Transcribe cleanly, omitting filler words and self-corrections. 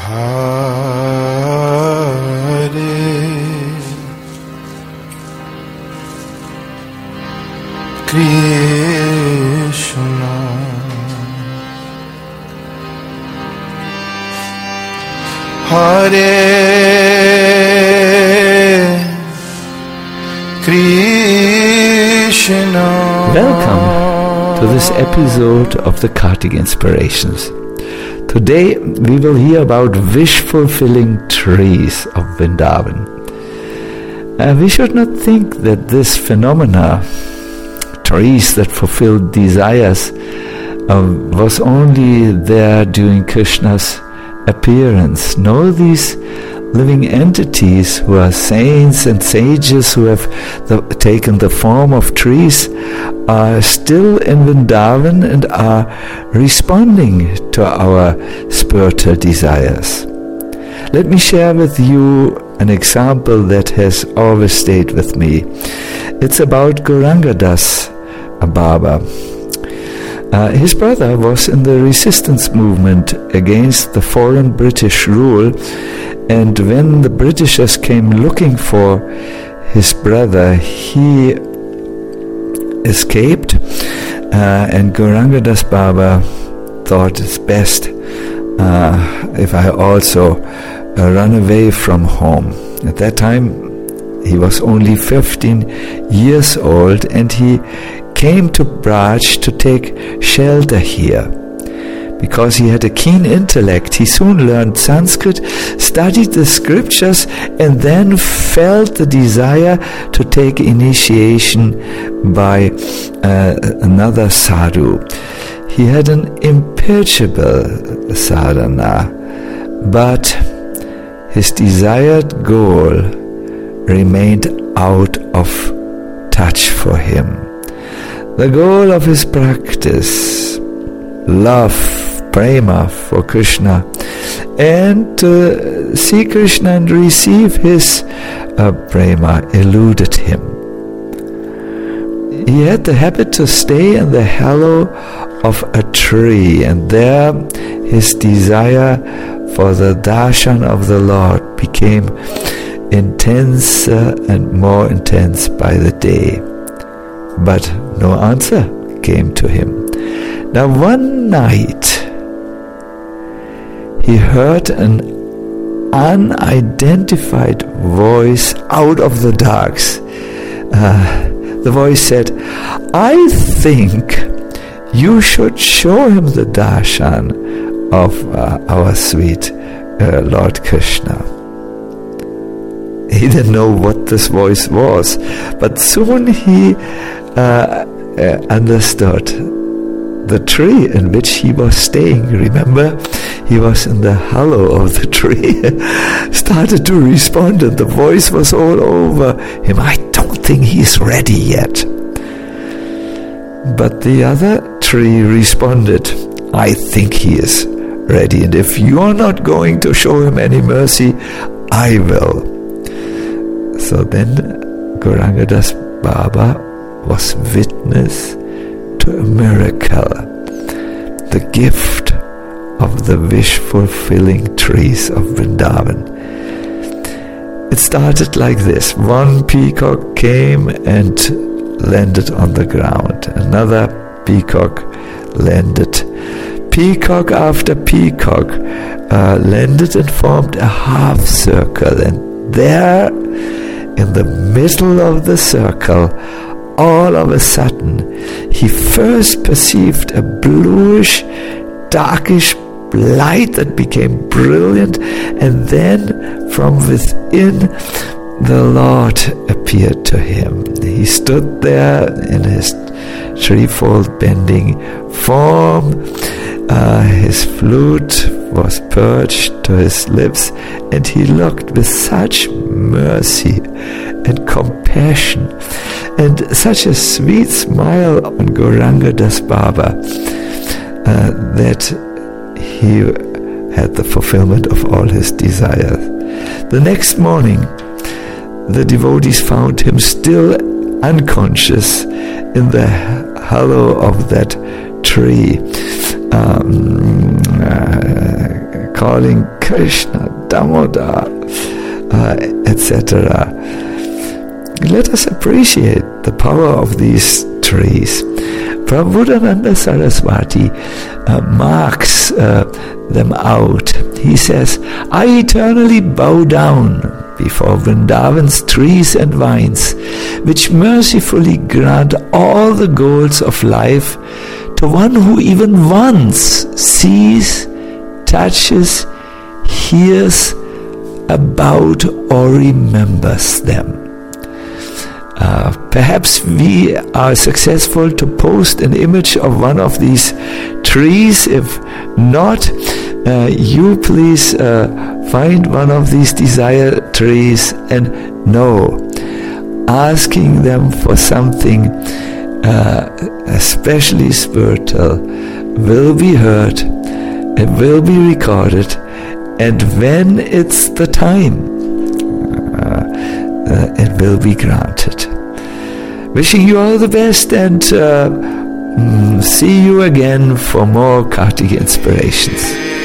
Krishna, Hare Krishna. Welcome to this episode of the Kartik Inspirations. Today we will hear about wish-fulfilling trees of Vrindavan. We should not think that this phenomena, trees that fulfill desires, was only there during Krishna's appearance. No, these living entities who are saints and sages who have taken the form of trees are still in Vrindavan and are responding to our spiritual desires. Let me share with you an example that has always stayed with me. It's about Gaurangadas Baba. His brother was in the resistance movement against the foreign British rule, and when the Britishers came looking for his brother, he escaped, and Gaurangadas Baba thought it's best if I also run away from home. At that time he was only 15 years old, and he came to Braj to take shelter here. Because he had a keen intellect, he soon learned Sanskrit, studied the scriptures, and then felt the desire to take initiation by another sadhu. He had an imperishable sadhana, but his desired goal remained out of touch for him. The goal of his practice, love, prema for Krishna, and to see Krishna and receive his prema, eluded him. He had the habit to stay in the hollow of a tree, and there his desire for the darshan of the Lord became intenser and more intense by the day. But no answer came to him. Now one night he heard an unidentified voice out of the darks. The voice said, "I think you should show him the darshan of our sweet Lord Krishna." He didn't know what this voice was, but soon he understood. The tree in which he was staying, remember, he was in the hollow of the tree, started to respond, and the voice was all over him. "I don't think he's ready yet." But the other tree responded, "I think he is ready, and if you're not going to show him any mercy, I will." So then Gaurangadas Baba was witness to a miracle, the gift of the wish-fulfilling trees of Vrindavan. It started like this. One peacock came and landed on the ground. Another peacock landed. Peacock after peacock landed and formed a half circle, and there in the middle of the circle, all of a sudden, he first perceived a bluish, darkish light that became brilliant, and then from within the Lord appeared to him. He stood there in his threefold bending form. His flute was perched to his lips, and he looked with such mercy and compassion and such a sweet smile on Gaurangadas Baba that he had the fulfillment of all his desires. The next morning, the devotees found him still unconscious in the hollow of that tree, calling Krishna, Damodar, etc. Let us appreciate the power of these trees. Prabhupada Saraswati marks them out. He says, I eternally bow down before Vrindavan's trees and vines, which mercifully grant all the goals of life to one who even once sees, touches, hears about or remembers them. Perhaps we are successful to post an image of one of these trees. If not, you please find one of these desire trees and know, asking them for something especially spiritual will be heard, it will be recorded, and when it's the time, it will be granted. Wishing you all the best, and see you again for more Kartika inspirations.